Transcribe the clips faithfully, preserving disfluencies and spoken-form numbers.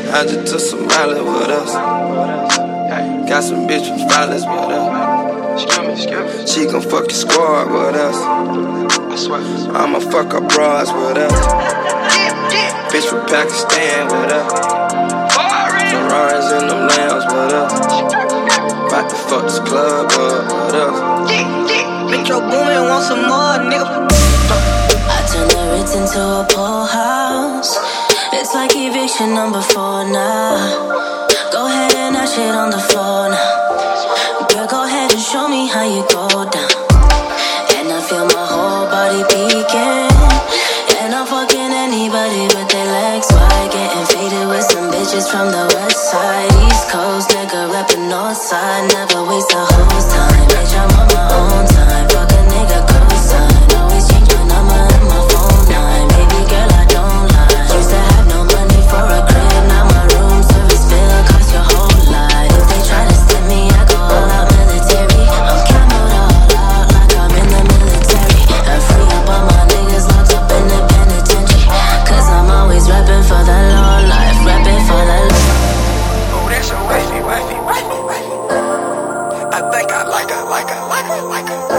I just took some mileage with us. Got some bitch from violence with us. She gon' fuck your squad with us. I'ma fuck her bras with us. Bitch from Pakistan with us. Ferraris in them lambs with us. About to fuck this club up with us. Metro Boomin want some more, nigga. I turn the Ritz into a pool house. It's like eviction number four now. Go ahead and that shit on the floor now. Girl, go ahead and show me how you go down. And I feel my whole body peeking. And I'm fucking anybody with their legs wide. Getting faded with some bitches from the west side. East Coast, nigga reppin' north side. Never waste a whole time. Bitch, I'm on my own time. Fuck a nigga co-sign. Always change my number and my phone line. Baby girl, I don't lie. Used to have no money for a crib. Now my room service bill cost your whole life. If they try to step me, I go all out military. I'm camoed all out like I'm in the military. And free up all my niggas locked up in the penitentiary. Cause I'm always rapping for the low life. Rapping for the low. Oh, that's your wifey, wifey, wifey, wifey. I think I like her, like her, like her, like her.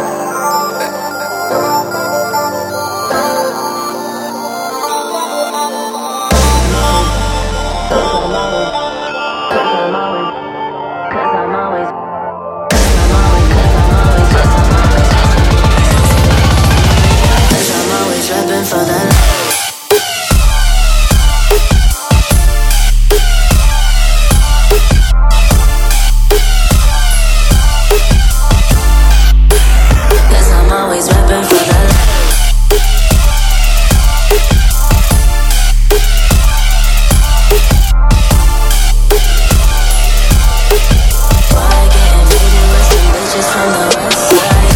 For that. Cause I'm always rapping for that. Why getting faded with some bitches from the west side?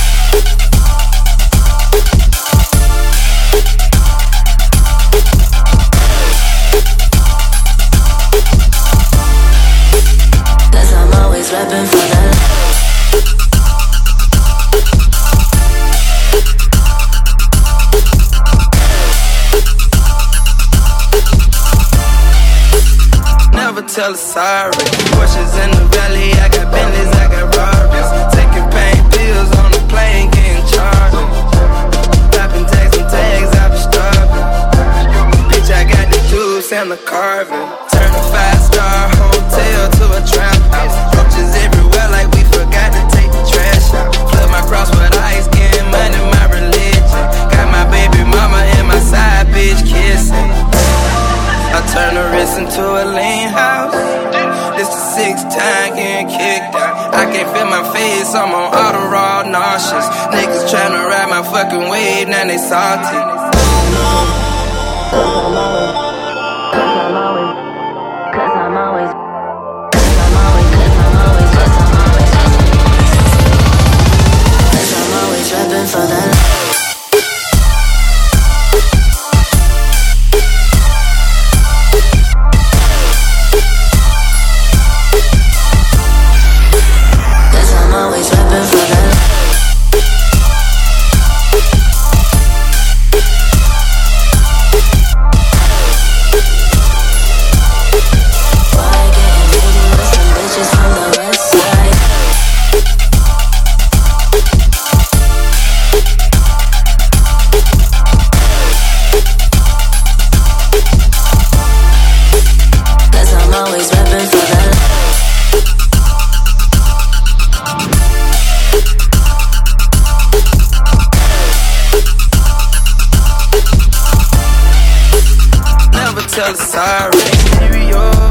Rapping for that. Never tell her sorry. Porsches in the valley, I got Bentleys, I got Rarries. Taking pain pills on the plane, getting charged. Popping tags and tags, I be starving. Bitch, I got the juice and the carving. Turn a five-star hotel to a trap house. Roaches everywhere like we forgot to take the trash out. Flood my cross with ice, getting money, my religion. Got my baby mama and my side bitch kissing. I turn the wrist into a lean house. This the sixth time getting kicked out. I can't feel my face, I'm on auto raw nauseous. Niggas tryna ride my fucking wave, now they salty. Cause I'm always, cause I'm always rapping for that. Cause I'm always rapping for that. From the west side. Cause I'm always rapping for that. Never tell her sorry. Stereo.